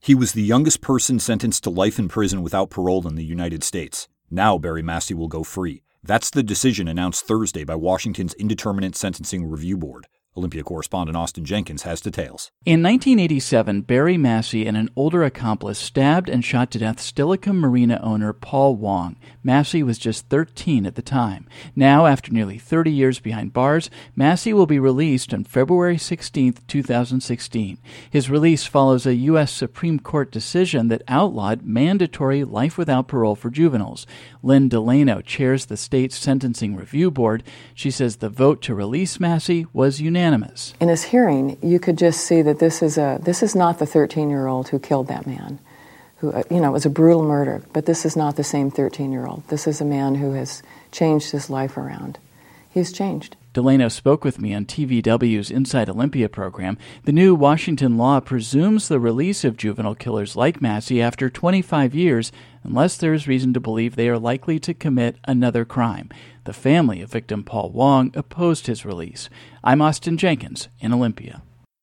He was the youngest person sentenced to life in prison without parole in the United States. Now Barry Massey will go free. That's the decision announced Thursday by Washington's Indeterminate Sentencing Review Board. Olympia correspondent Austin Jenkins has details. In 1987, Barry Massey and an older accomplice stabbed and shot to death Steilacoom Marina owner Paul Wong. Massey was just 13 at the time. Now, after nearly 30 years behind bars, Massey will be released on February 16, 2016. His release follows a U.S. Supreme Court decision that outlawed mandatory life without parole for juveniles. Lynn Delano chairs the state's Sentencing Review Board. She says the vote to release Massey was unanimous. In his hearing, you could just see that this is not the 13-year-old who killed that man. Who, it was a brutal murder, but this is not the same 13-year-old. This is a man who has changed his life around. He's changed. Delano spoke with me on TVW's Inside Olympia program. The new Washington law presumes the release of juvenile killers like Massey after 25 years, unless there is reason to believe they are likely to commit another crime. The family of victim Paul Wong opposed his release. I'm Austin Jenkins in Olympia.